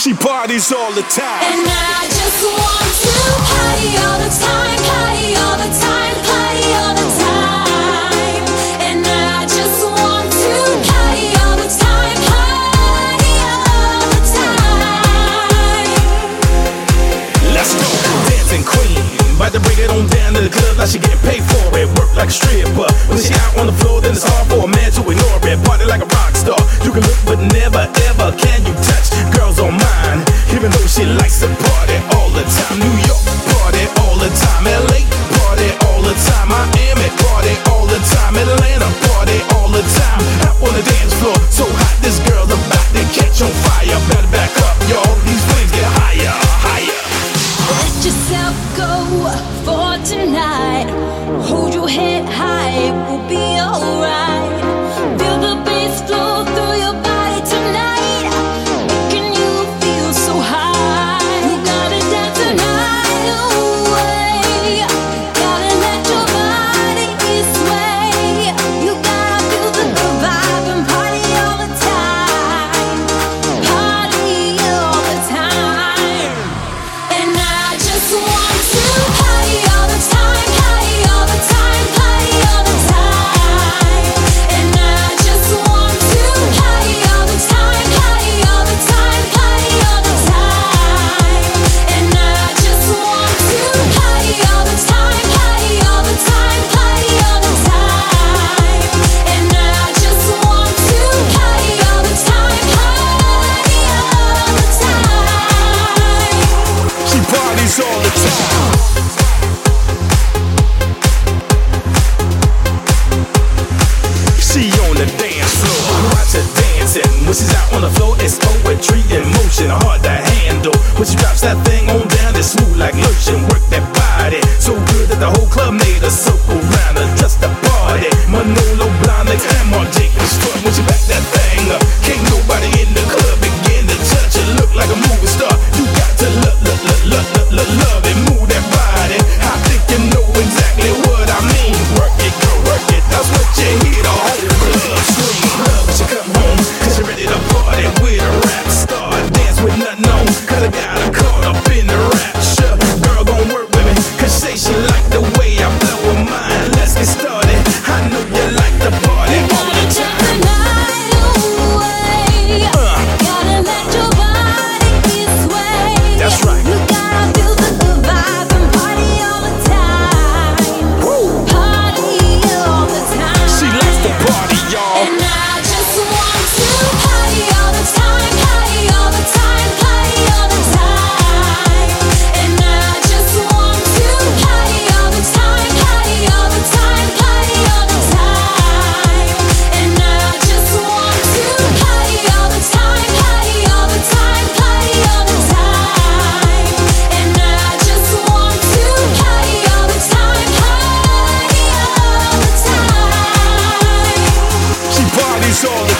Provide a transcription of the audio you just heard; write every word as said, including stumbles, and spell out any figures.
She parties all the time. And I just want to party all the time, party all the time, party all the time. And I just want to party all the time, party all the time. Let's go, dancing queen. About to bring it on down to the club, now she getting paid for it. Work like a stripper. When she out on the floor, then it's hard for a man to ignore it. Party like a rock star. You can look, but never ever can you touch girls on mine. Even though she likes to party all the time. New York, party all the time. L A, party all the time. Miami, party all the time. Atlanta, party all the time. Out on the dance floor, so hot this girl's about to catch on fire. Better back up, y'all. These flames get higher, higher. Let yourself go for tonight. Hold your head high, it will be alright. Feel the bass flow through your body tonight, making you feel so high. You gotta dance the night away. Gotta let your body sway. You gotta feel the good vibe and party all the time. Party all the time. And I just want to party all the time, party all the time, party all the time. And I just want to party all the time, party all the time, party all the time. And I just want to party all the time, party all the time, party all the time. And I just want to party all the time, party all the time. She parties all the time. She on the dance floor, watch her dancing. When she's out on the floor, it's poetry in motion, hard to handle. When she drops that thing on down, it's smooth like lotion. Work that body, so good that the whole club made a circle round her just to party. Manolo Blahnik and Marc Jacobs front. When she back that thing up, can't nobody in the club begin to touch her. Look like a movie star, you got to love, love, love, love, love, love, love it. Move that body, I think you know exactly what I mean. Work it, girl, work it, that's what you hear the whole club scream. Love when she come home, cause she ready to party with a rap star. Dance with nothing on, cause I got her caught up in the rapture. Girl gon' work with me, cause say she like the way I blow her mind. Let's get started, I know you like the party all the time. The night away. Uh. Gotta let your body sway. That's right. You gotta feel the good vibe and party all the time. Party all the time. She likes to party, y'all. And I just want to party all the time, party all the time, party all the time. And I just want to party all the time, party all the time, party all the time. And I just want to party all the time, party all the time, party all the time. And I just want to party all the time, party all the time. She parties all the